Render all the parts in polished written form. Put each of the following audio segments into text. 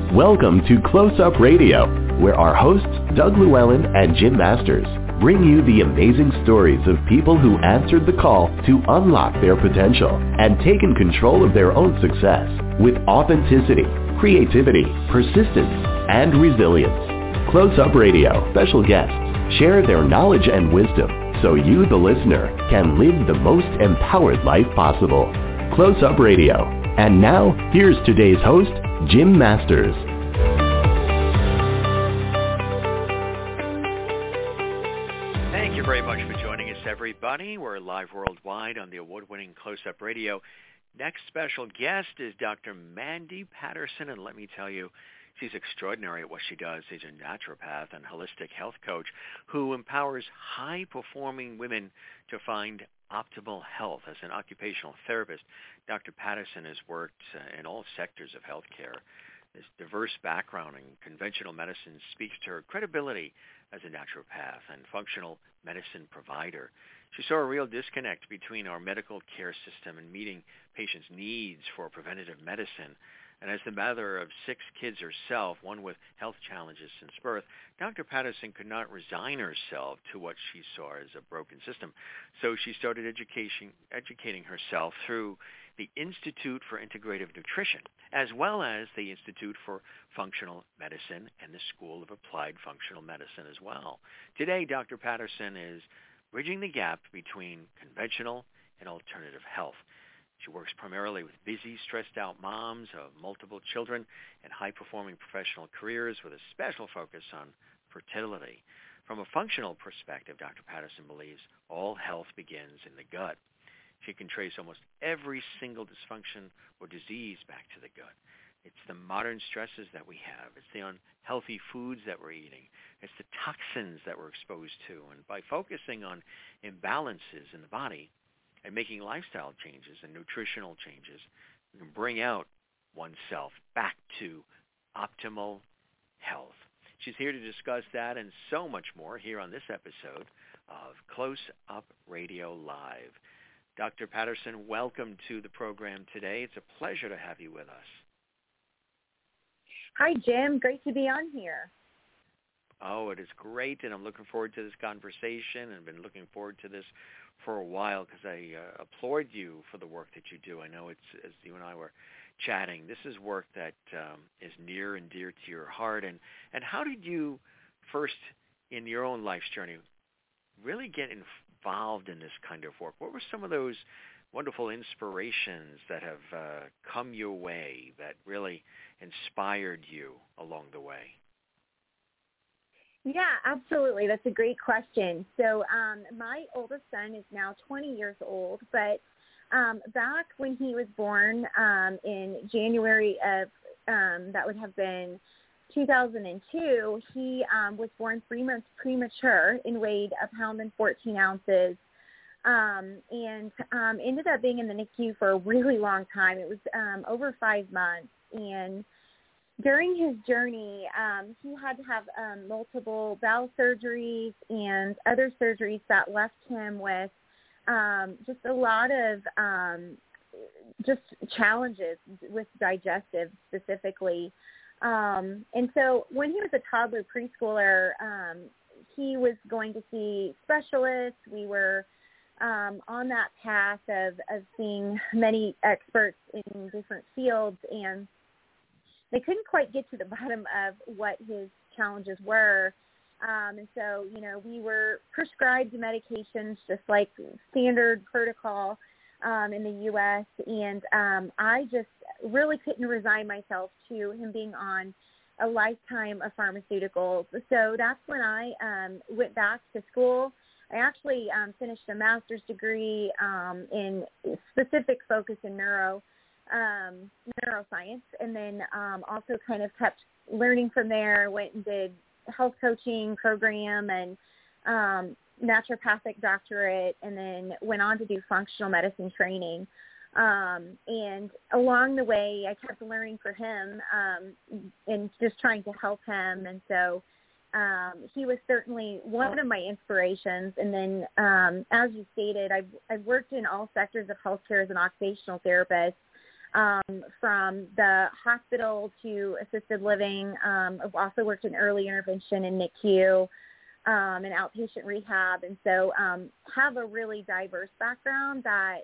Welcome to Close Up Radio, where our hosts, Doug Llewellyn and Jim Masters, bring you the amazing stories of people who answered the call to unlock their potential and taken control of their own success with authenticity, creativity, persistence, and resilience. Close Up Radio special guests share their knowledge and wisdom so you, the listener, can live the most empowered life possible. Close Up Radio. And now, here's today's host, Jim Masters. Thank you very much for joining us, everybody. We're live worldwide on the award-winning Close Up Radio. Next special guest is Dr. Mandy Patterson, and let me tell you, she's extraordinary at what she does. She's a naturopath and holistic health coach who empowers high-performing women to find optimal health. As an occupational therapist, Dr. Patterson has worked in all sectors of healthcare. This diverse background in conventional medicine speaks to her credibility as a naturopath and functional medicine provider. She saw a real disconnect between our medical care system and meeting patients' needs for preventative medicine. And as the mother of 6 kids herself, one with health challenges since birth, Dr. Patterson could not resign herself to what she saw as a broken system. So she started educating herself through the Institute for Integrative Nutrition, as well as the Institute for Functional Medicine and the School of Applied Functional Medicine as well. Today, Dr. Patterson is bridging the gap between conventional and alternative health. She works primarily with busy, stressed-out moms of multiple children and high-performing professional careers with a special focus on fertility. From a functional perspective, Dr. Patterson believes all health begins in the gut. She can trace almost every single dysfunction or disease back to the gut. It's the modern stresses that we have. It's the unhealthy foods that we're eating. It's the toxins that we're exposed to. And by focusing on imbalances in the body, and making lifestyle changes and nutritional changes, we can bring out oneself back to optimal health. She's here to discuss that and so much more here on this episode of Close Up Radio Live. Dr. Patterson, welcome to the program today. It's a pleasure to have you with us. Hi, Jim. Great to be on here. Oh, it is great, and I'm looking forward to this conversation, and I've been looking forward to this for a while because I applaud you for the work that you do. I know it's, as you and I were chatting, this is work that is near and dear to your heart. And how did you first, in your own life's journey, really get involved in this kind of work? What were some of those wonderful inspirations that have come your way that really inspired you along the way? Yeah, absolutely. That's a great question. So my oldest son is now 20 years old, but back when he was born in January of, that would have been 2002, he was born 3 months premature and weighed 1 pound 14 ounces and ended up being in the NICU for a really long time. It was over 5 months, and during his journey, he had to have multiple bowel surgeries and other surgeries that left him with just a lot of just challenges with digestive specifically. And so when he was a toddler preschooler, he was going to see specialists. We were on that path of seeing many experts in different fields, and they couldn't quite get to the bottom of what his challenges were. And so, we were prescribed medications just like standard protocol in the U.S. And I just really couldn't resign myself to him being on a lifetime of pharmaceuticals. So that's when I went back to school. I actually finished a master's degree in specific focus in neuroscience, and then also kind of kept learning from there. Went and did health coaching program and naturopathic doctorate, and then went on to do functional medicine training. And along the way, I kept learning for him and just trying to help him. And so he was certainly one of my inspirations. And then, as you stated, I've worked in all sectors of healthcare as an occupational therapist. from the hospital to assisted living. I've also worked in early intervention in NICU and outpatient rehab, and so have a really diverse background that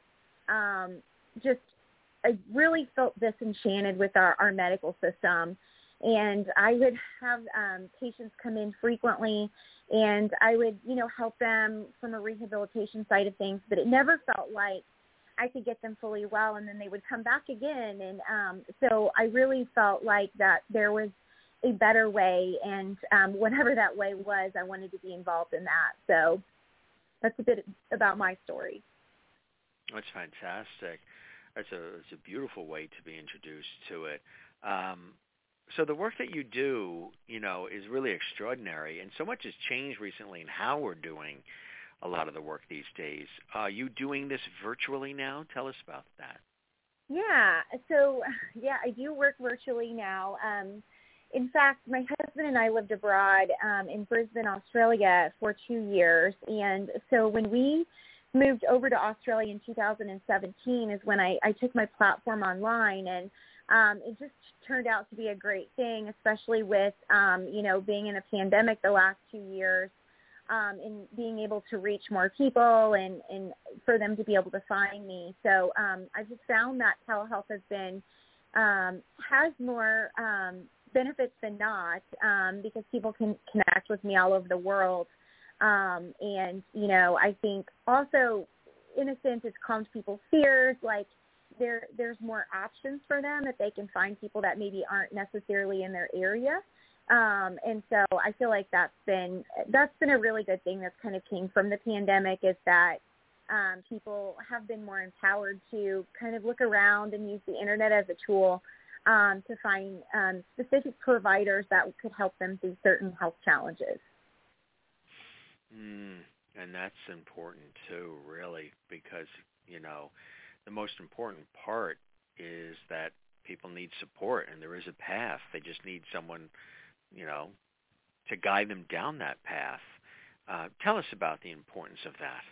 I really felt disenchanted with our medical system. And I would have patients come in frequently, and I would, help them from a rehabilitation side of things, but it never felt like I could get them fully well, and then they would come back again. And so I really felt like that there was a better way, and whatever that way was, I wanted to be involved in that. So that's a bit about my story. That's fantastic. It's a beautiful way to be introduced to it. So the work that you do, is really extraordinary, and so much has changed recently in how we're doing a lot of the work these days. Are you doing this virtually now? Tell us about that. Yeah. So, I do work virtually now. In fact, my husband and I lived abroad in Brisbane, Australia for 2 years. And so when we moved over to Australia in 2017 is when I took my platform online, and it just turned out to be a great thing, especially with, being in a pandemic the last 2 years. And being able to reach more people and for them to be able to find me. So I just found that telehealth has more benefits than not because people can connect with me all over the world. And, I think also, in a sense, it's calmed people's fears. Like there's more options for them that they can find people that maybe aren't necessarily in their area. And so I feel like that's been a really good thing that's kind of came from the pandemic, is that people have been more empowered to kind of look around and use the internet as a tool to find specific providers that could help them through certain health challenges. And that's important too, really, because, the most important part is that people need support, and there is a path. They just need someone to guide them down that path. Tell us about the importance of that.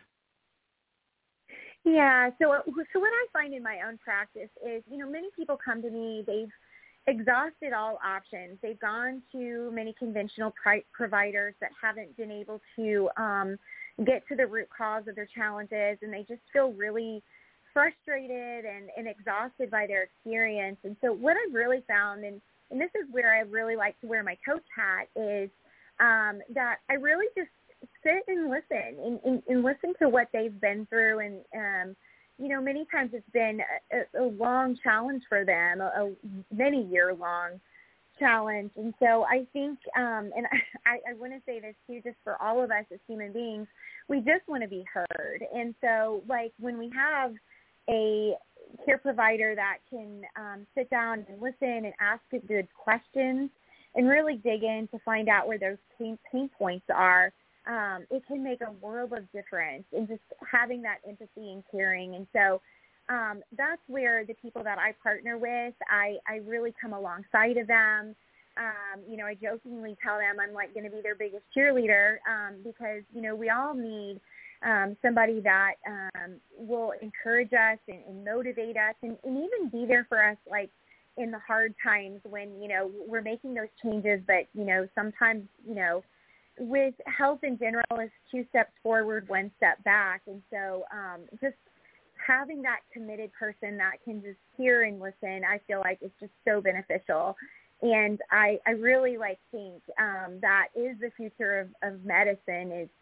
Yeah, so what I find in my own practice is, many people come to me, they've exhausted all options. They've gone to many conventional providers that haven't been able to get to the root cause of their challenges, and they just feel really frustrated and exhausted by their experience. And so what I've really found, and this is where I really like to wear my coach hat, is that I really just sit and listen and listen to what they've been through. And, many times it's been a long challenge for them, a many-year-long challenge. And so I think, and I want to say this too, just for all of us as human beings, we just want to be heard. And so, like, when we have a care provider that can sit down and listen and ask good questions and really dig in to find out where those pain points are, it can make a world of difference in just having that empathy and caring. And so that's where the people that I partner with, I really come alongside of them. I jokingly tell them I'm like going to be their biggest cheerleader because, we all need somebody that will encourage us and motivate us and even be there for us, like in the hard times when, we're making those changes. But, sometimes, with health in general, it's 2 steps forward, 1 step back. And so just having that committed person that can just hear and listen, I feel like it's just so beneficial. And I really think that is the future of medicine, is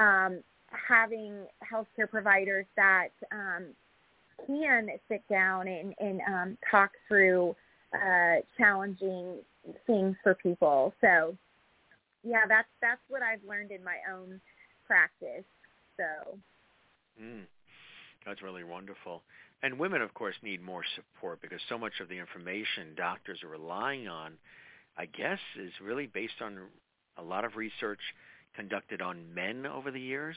having healthcare providers that can sit down and talk through challenging things for people. So, yeah, that's what I've learned in my own practice. So, that's really wonderful. And women, of course, need more support because so much of the information doctors are relying on, I guess, is really based on a lot of research conducted on men over the years.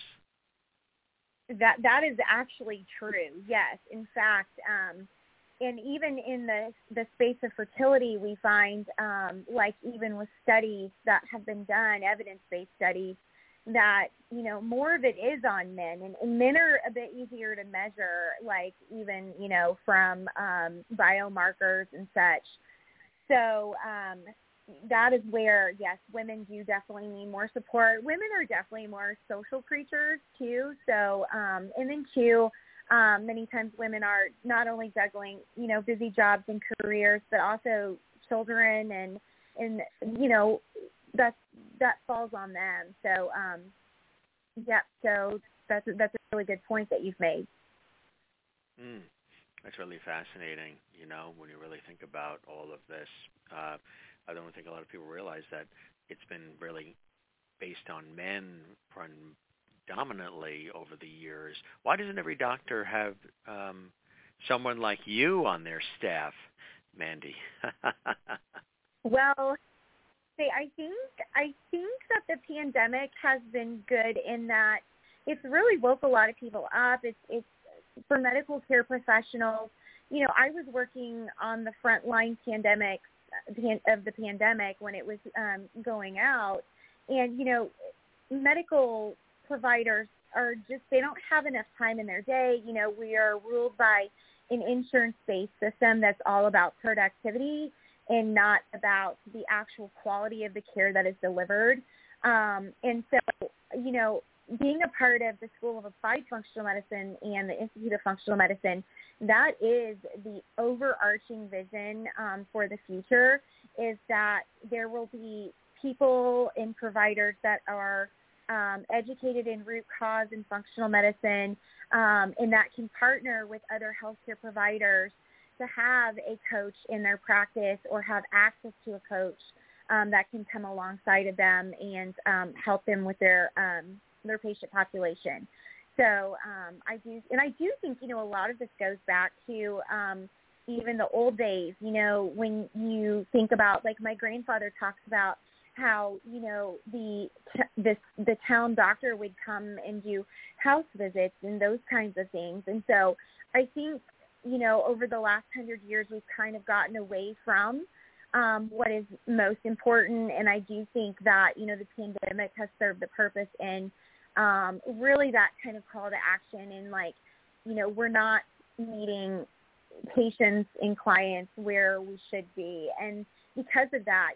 That is actually true, yes. In fact, and even in the space of fertility, we find, even with studies that have been done, evidence-based studies, that, more of it is on men, and men are a bit easier to measure, like even, from biomarkers and such. So that is where, yes, women do definitely need more support. Women are definitely more social creatures too. So, and then too, many times women are not only juggling, busy jobs and careers, but also children, and that falls on them. So, so that's a really good point that you've made. That's really fascinating, when you really think about all of this. I don't think a lot of people realize that it's been really based on men predominantly over the years. Why doesn't every doctor have someone like you on their staff, Mandy? Well, I think that the pandemic has been good in that it's really woke a lot of people up. It's for medical care professionals. I was working on the front line of the pandemic when it was going out, and medical providers are just, they don't have enough time in their day. We are ruled by an insurance-based system that's all about productivity and not about the actual quality of the care that is delivered. And so, being a part of the School of Applied Functional Medicine and the Institute of Functional Medicine, that is the overarching vision for the future, is that there will be people and providers that are educated in root cause and functional medicine, and that can partner with other healthcare providers to have a coach in their practice or have access to a coach that can come alongside of them and help them with their patient population. So I do think, a lot of this goes back to even the old days, when you think about, like, my grandfather talks about how, the town doctor would come and do house visits and those kinds of things. And so I think, over the last 100 years, we've kind of gotten away from what is most important. And I do think that, the pandemic has served the purpose in really that kind of call to action. And, like, we're not meeting patients and clients where we should be. And because of that,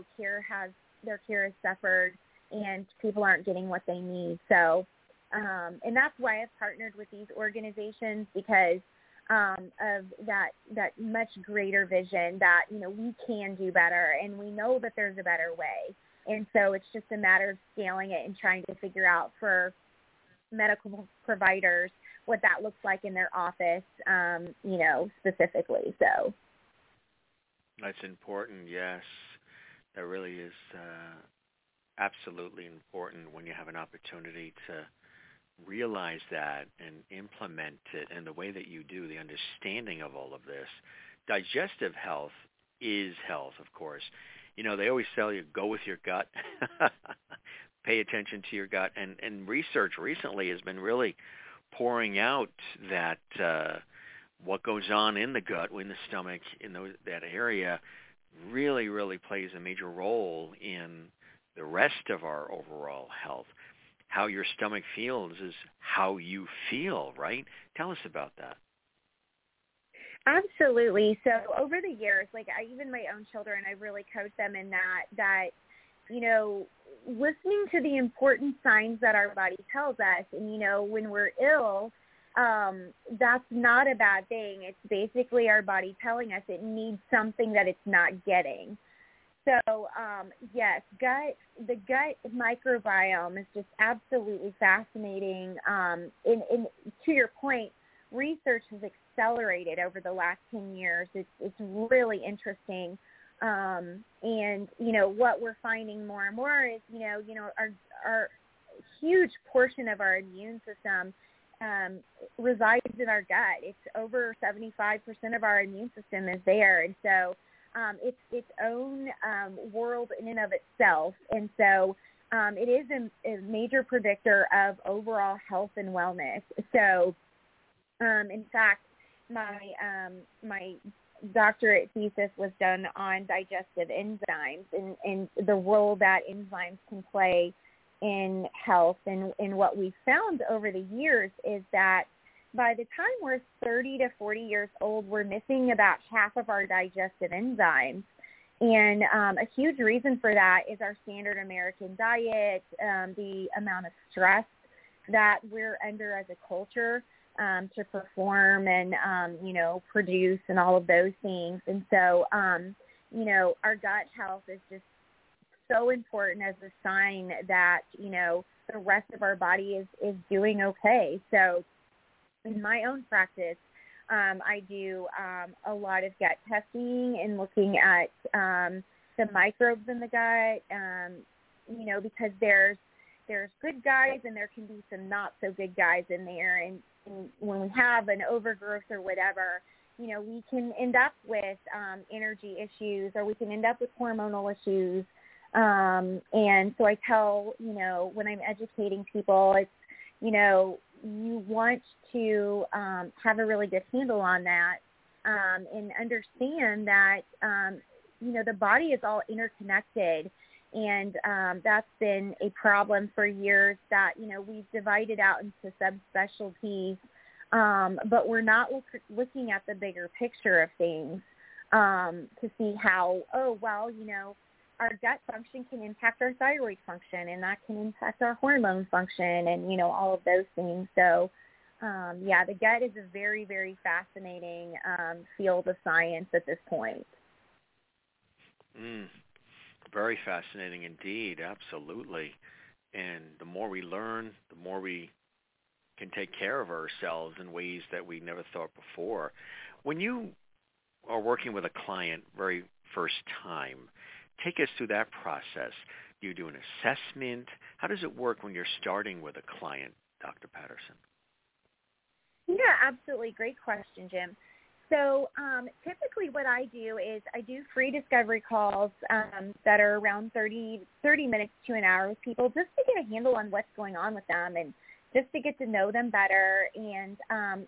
their care has suffered and people aren't getting what they need. So, and that's why I've partnered with these organizations, because of that much greater vision that, we can do better, and we know that there's a better way. And so it's just a matter of scaling it and trying to figure out for medical providers what that looks like in their office, specifically. So that's important. Yes, that really is absolutely important when you have an opportunity to realize that and implement it in the way that you do, the understanding of all of this. Digestive health is health, of course. They always tell you, go with your gut, pay attention to your gut. And research recently has been really pouring out that what goes on in the gut, in the stomach, in that area, really, really plays a major role in the rest of our overall health. How your stomach feels is how you feel, right? Tell us about that. Absolutely. So over the years, like, even my own children, I really coach them in that, listening to the important signs that our body tells us. And, when we're ill, that's not a bad thing. It's basically our body telling us it needs something that it's not getting. So, yes, the gut microbiome is just absolutely fascinating. And to your point, research has accelerated over the last 10 years. It's really interesting. And, what we're finding more and more is, our huge portion of our immune system resides in our gut. It's over 75% of our immune system is there. And so it's its own world in and of itself. And so it is a major predictor of overall health and wellness. So, in fact, my doctorate thesis was done on digestive enzymes and the role that enzymes can play in health. And what we found over the years is that by the time we're 30 to 40 years old, we're missing about half of our digestive enzymes. And a huge reason for that is our standard American diet, the amount of stress that we're under as a culture to perform and, produce and all of those things. And so, our gut health is just so important as a sign that, the rest of our body is doing okay. So in my own practice, I do a lot of gut testing and looking at the microbes in the gut, because there's good guys and there can be some not so good guys in there. And when we have an overgrowth or whatever, we can end up with energy issues, or we can end up with hormonal issues. And so I tell, when I'm educating people, it's, you want to have a really good handle on that and understand that, the body is all interconnected. And that's been a problem for years that, we've divided out into subspecialties, but we're not looking at the bigger picture of things to see how, our gut function can impact our thyroid function, and that can impact our hormone function and, all of those things. So, the gut is a very, very fascinating field of science at this point. Very fascinating indeed, absolutely. And the more we learn, the more we can take care of ourselves in ways that we never thought before. When you are working with a client very first time, take us through that process. Do you do an assessment? How does it work when you're starting with a client, Dr. Patterson? Yeah, absolutely. Great question, Jim. So typically what I do is I do free discovery calls that are around 30 minutes to an hour with people, just to get a handle on what's going on with them and just to get to know them better. And,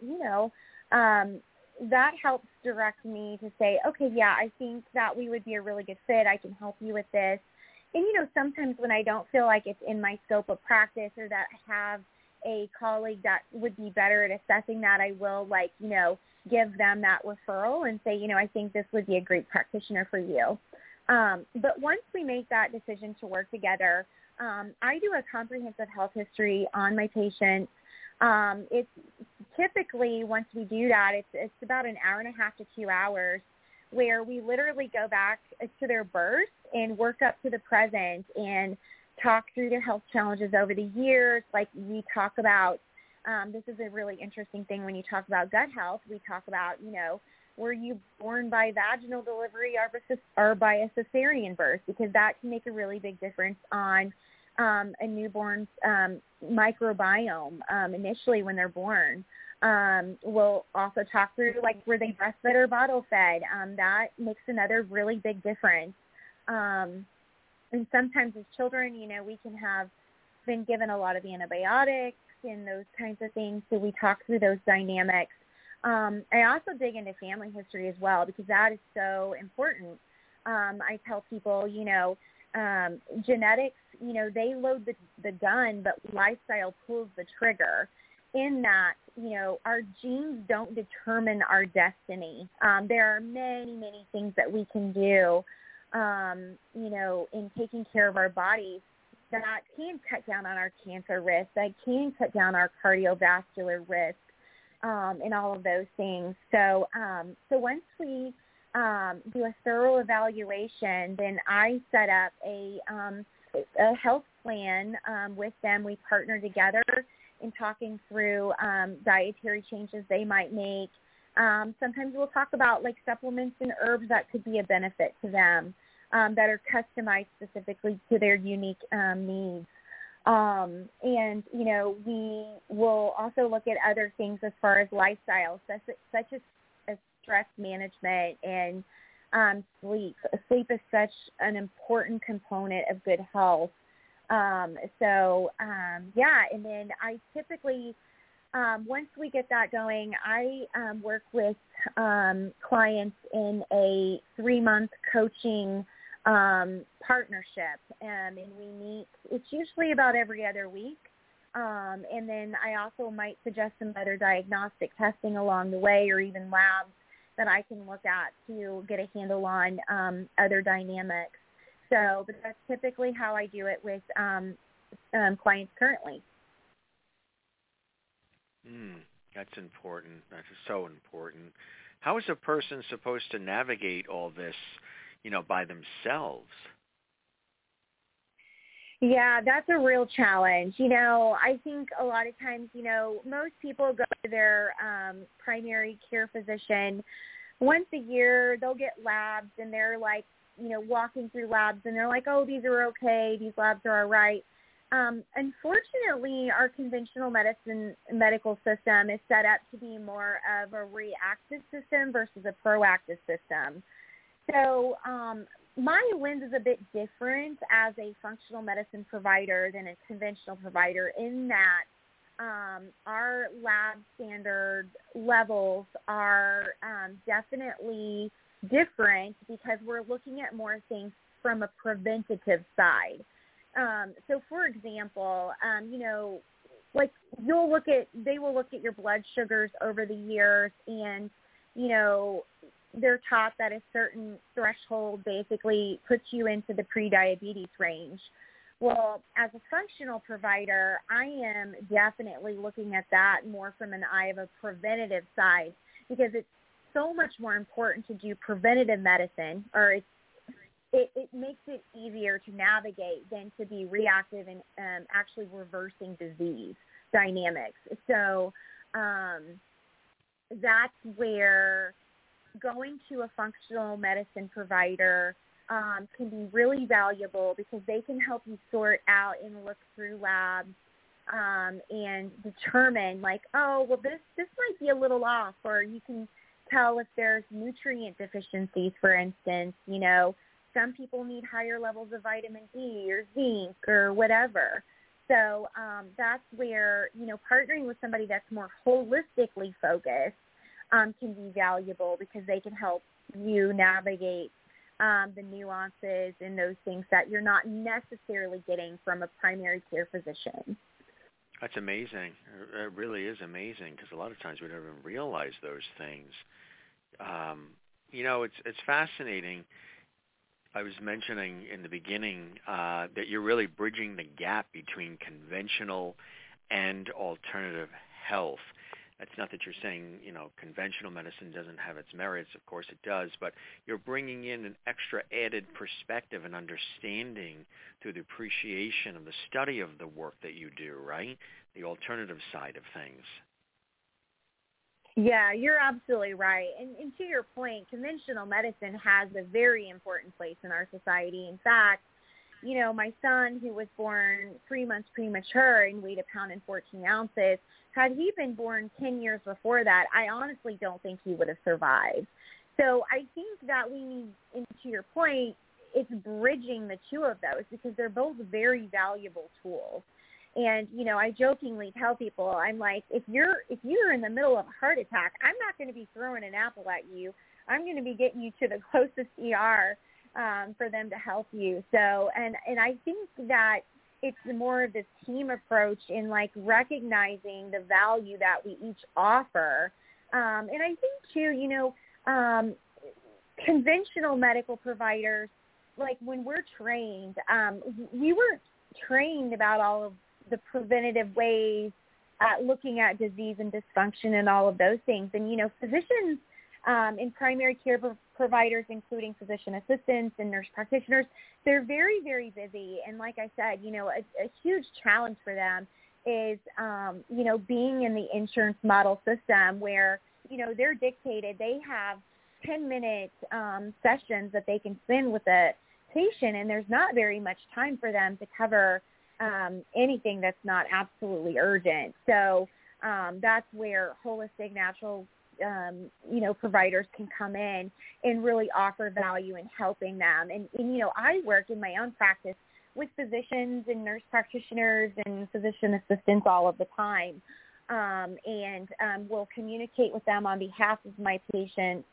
that helps direct me to say, okay, yeah, I think that we would be a really good fit. I can help you with this. And, sometimes when I don't feel like it's in my scope of practice, or that I have a colleague that would be better at assessing that, I will give them that referral and say, I think this would be a great practitioner for you. But once we make that decision to work together, I do a comprehensive health history on my patients. It's typically, once we do that, it's about an hour and a half to 2 hours, where we literally go back to their birth and work up to the present and talk through their health challenges over the years. Like we talk about, this is a really interesting thing when you talk about gut health. We talk about, were you born by vaginal delivery or by a cesarean birth? Because that can make a really big difference on a newborn's microbiome initially when they're born. We'll also talk through, were they breastfed or bottle fed? That makes another really big difference. And sometimes as children, we can have been given a lot of antibiotics and those kinds of things, so we talk through those dynamics. I also dig into family history as well, because that is so important. I tell people, genetics, they load the gun, but lifestyle pulls the trigger, in that, our genes don't determine our destiny. There are many, many things that we can do, in taking care of our bodies that can cut down on our cancer risk, that can cut down our cardiovascular risk, and all of those things. So once we do a thorough evaluation, then I set up a health plan with them. We partner together in talking through dietary changes they might make. Sometimes we'll talk about supplements and herbs that could be a benefit to them, that are customized specifically to their unique needs. And, we will also look at other things as far as lifestyle, such as stress management and sleep. Sleep is such an important component of good health. And then I typically, once we get that going, I work with clients in a 3-month coaching partnership, and we meet. It's usually about every other week. And then I also might suggest some other diagnostic testing along the way, or even labs that I can look at to get a handle on other dynamics. So, but that's typically how I do it with clients currently. That's important. That's so important. How is a person supposed to navigate all this, by themselves? Yeah, that's a real challenge. I think a lot of times, most people go to their primary care physician once a year. They'll get labs, and they're like, walking through labs, and they're like, oh, these are okay. These labs are all right. Unfortunately, our conventional medicine medical system is set up to be more of a reactive system versus a proactive system. So my lens is a bit different as a functional medicine provider than a conventional provider, in that our lab standard levels are definitely different because we're looking at more things from a preventative side. So, for example, like they will look at your blood sugars over the years, and, they're taught that a certain threshold basically puts you into the pre-diabetes range. Well, as a functional provider, I am definitely looking at that more from an eye of a preventative side, because it's so much more important to do preventative medicine, or it makes it easier to navigate than to be reactive and actually reversing disease dynamics. So that's where going to a functional medicine provider can be really valuable, because they can help you sort out and look through labs and determine, like, oh, well, this might be a little off, or you can tell if there's nutrient deficiencies, for instance. Some people need higher levels of vitamin D or zinc or whatever. So that's where, partnering with somebody that's more holistically focused can be valuable, because they can help you navigate the nuances and those things that you're not necessarily getting from a primary care physician. That's amazing. It really is amazing, because a lot of times we don't even realize those things. It's fascinating. I was mentioning in the beginning that you're really bridging the gap between conventional and alternative health. That's not that you're saying, conventional medicine doesn't have its merits. Of course it does. But you're bringing in an extra added perspective and understanding through the appreciation of the study of the work that you do, right? The alternative side of things. Yeah, you're absolutely right. And to your point, conventional medicine has a very important place in our society. In fact, my son, who was born 3 months premature and weighed 1 pound 14 ounces, had he been born 10 years before that, I honestly don't think he would have survived. So I think that we need, and to your point, it's bridging the two of those, because they're both very valuable tools. And, I jokingly tell people, I'm like, if you're in the middle of a heart attack, I'm not going to be throwing an apple at you. I'm going to be getting you to the closest ER for them to help you. So, and I think that it's more of this team approach in, like, recognizing the value that we each offer. And I think, too, conventional medical providers, like, when we're trained, we weren't trained about all of the preventative ways at looking at disease and dysfunction and all of those things. And, physicians and primary care providers, including physician assistants and nurse practitioners, they're very, very busy. And like I said, a huge challenge for them is, being in the insurance model system where, they're dictated. They have 10-minute sessions that they can spend with a patient, and there's not very much time for them to cover anything that's not absolutely urgent. So that's where holistic natural providers can come in and really offer value in helping them. And I work in my own practice with physicians and nurse practitioners and physician assistants all of the time, and will communicate with them on behalf of my patients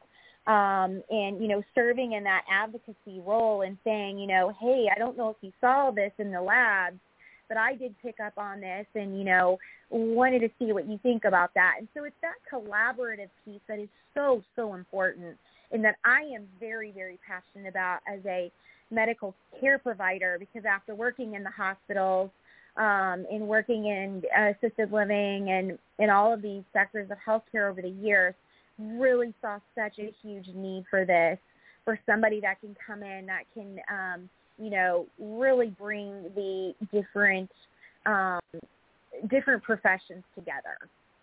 and, serving in that advocacy role and saying, hey, I don't know if you saw this in the labs, but I did pick up on this and, wanted to see what you think about that. And so it's that collaborative piece that is so, so important and that I am very, very passionate about as a medical care provider, because after working in the hospitals and working in assisted living and all of these sectors of healthcare over the years, really saw such a huge need for this, for somebody that can come in, that can, really bring the different professions together.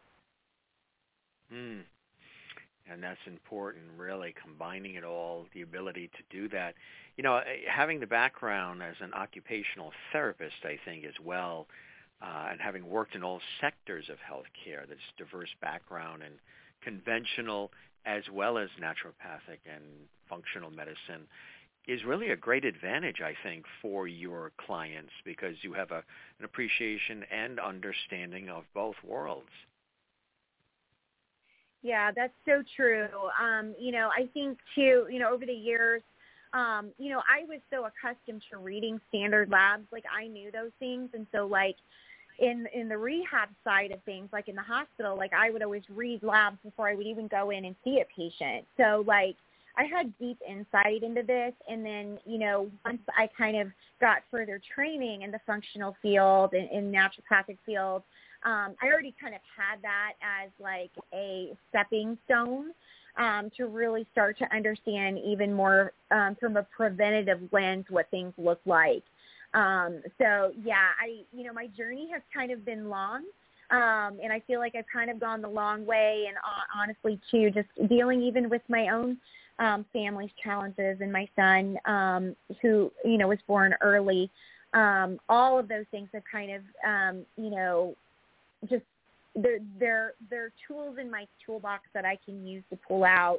And that's important, really, combining it all, the ability to do that. Having the background as an occupational therapist, I think, as well, and having worked in all sectors of healthcare, this diverse background and conventional as well as naturopathic and functional medicine, is really a great advantage, I think, for your clients, because you have an appreciation and understanding of both worlds. Yeah, that's so true. I think, too, over the years, I was so accustomed to reading standard labs. Like, I knew those things. And so, like, in the rehab side of things, like in the hospital, like, I would always read labs before I would even go in and see a patient. So, like, I had deep insight into this. And then, once I kind of got further training in the functional field and in naturopathic field, I already kind of had that as like a stepping stone to really start to understand even more from a preventative lens what things look like. So, yeah, my journey has kind of been long, and I feel like I've kind of gone the long way. And honestly, too, just dealing even with my own family's challenges and my son who, was born early, all of those things have kind of, just they're tools in my toolbox that I can use to pull out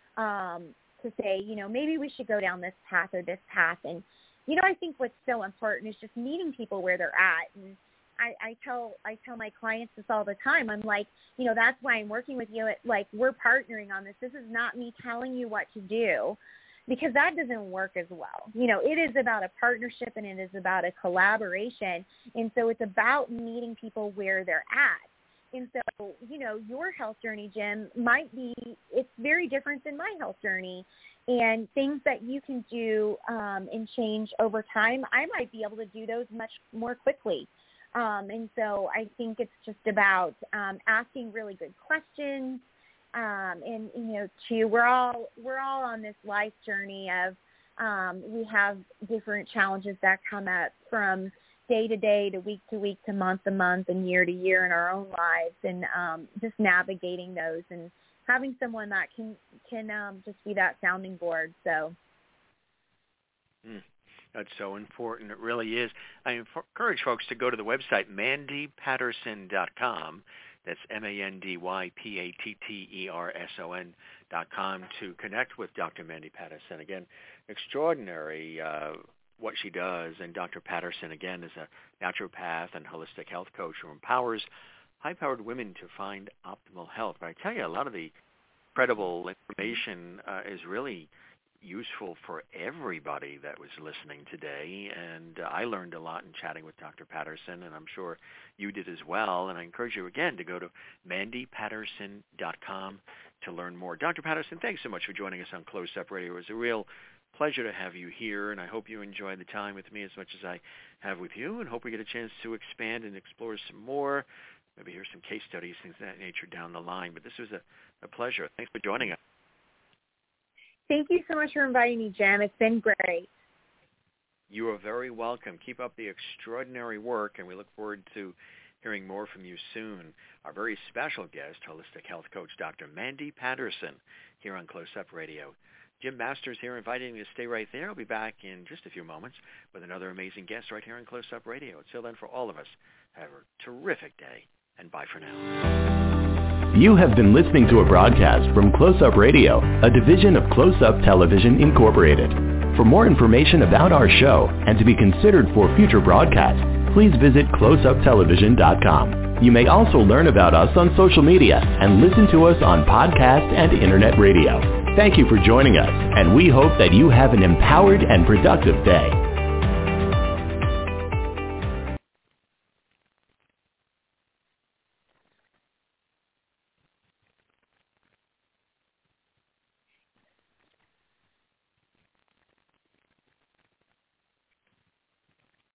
to say, maybe we should go down this path or this path. And, I think what's so important is just meeting people where they're at. And I tell my clients this all the time. I'm like, that's why I'm working with you. Like, we're partnering on this. This is not me telling you what to do, because that doesn't work as well. It is about a partnership and it is about a collaboration. And so it's about meeting people where they're at. And so, your health journey, Jim, it's very different than my health journey. And things that you can do and change over time, I might be able to do those much more quickly. And so I think it's just about asking really good questions. And, we're all on this life journey of we have different challenges that come up from day to day to week to month and year to year in our own lives, and just navigating those and having someone that can just be that sounding board. So. That's so important. It really is. I encourage folks to go to the website, MandyPatterson.com. That's MandyPatterson.com to connect with Dr. Mandy Patterson. Again, extraordinary what she does. And Dr. Patterson, again, is a naturopath and holistic health coach who empowers high-powered women to find optimal health. But I tell you, a lot of the credible information is really useful for everybody that was listening today, and I learned a lot in chatting with Dr. Patterson, and I'm sure you did as well. And I encourage you again to go to MandyPatterson.com to learn more. Dr. Patterson, thanks so much for joining us on Close Up Radio. It was a real pleasure to have you here, and I hope you enjoyed the time with me as much as I have with you, and hope we get a chance to expand and explore some more, maybe hear some case studies, things of that nature down the line. But this was a pleasure. Thanks for joining us. Thank you so much for inviting me, Jim. It's been great. You are very welcome. Keep up the extraordinary work, and we look forward to hearing more from you soon. Our very special guest, holistic health coach Dr. Mandy Patterson, here on Close Up Radio. Jim Masters here, inviting you to stay right there. I'll be back in just a few moments with another amazing guest right here on Close Up Radio. Until then, for all of us, have a terrific day, and bye for now. You have been listening to a broadcast from Close Up Radio, a division of Close Up Television Incorporated. For more information about our show and to be considered for future broadcasts, please visit closeuptelevision.com. You may also learn about us on social media and listen to us on podcast and internet radio. Thank you for joining us, and we hope that you have an empowered and productive day.